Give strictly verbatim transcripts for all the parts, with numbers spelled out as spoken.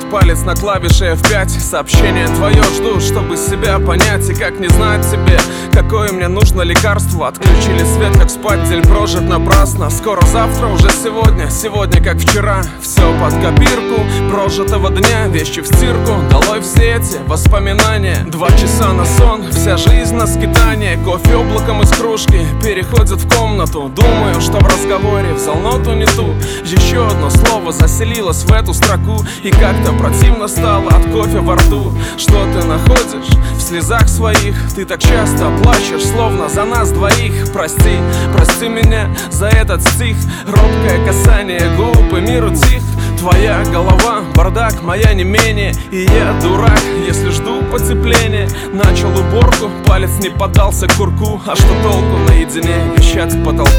палец на клавише эф пять. Сообщение твое жду, чтобы себя понять. И как не знать себе, какое мне нужно лекарство. Отключили свет, как спать, день прожит напрасно. Скоро завтра, уже сегодня, сегодня как вчера. Все под копирку прожитого дня, вещи в стирку, долой все эти воспоминания. Два часа на сон, вся жизнь на скитание. Кофе облаком из кружки переходит в комнату. Думаю, что в разговоре взял ноту не ту. Еще одно слово заселилось в эту строку. И как-то противно стало от кофе во рту. Что ты находишь в слезах своих? Ты так часто плачешь, словно за нас двоих. Прости, прости меня за этот стих. Робкое касание губ и мир утих. Твоя голова, бардак, моя не менее. И я дурак, если жду потепления. Начал уборку, палец не поддался курку. А что толку наедине вещать к потолку?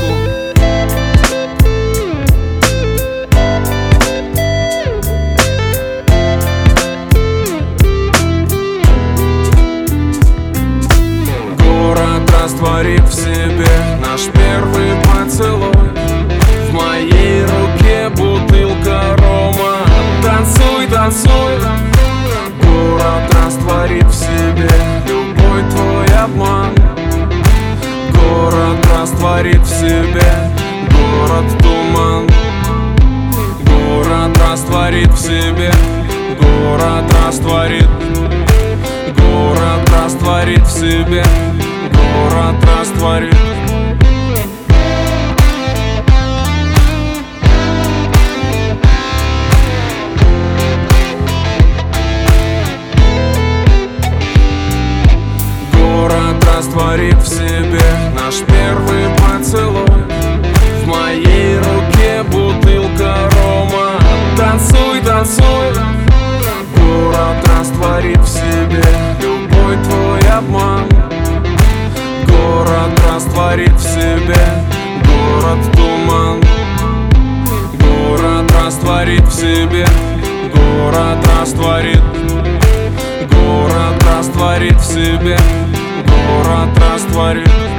Растворив в себе наш первый поцелуй. В моей руке бутылка рома. Танцуй, танцуй. Город растворит в себе любой твой обман. Город растворит в себе город туман. Город растворит в себе. Город растворит. Город растворит в себе. Город растворит. Город растворит в себе наш первый поцелуй. В моей руке бутылка рома. Танцуй, танцуй. Город растворит в себе любой твой обман. Город растворит в себе город туман. Город растворит в себе. Город растворит. Город растворит в себе. Город растворит.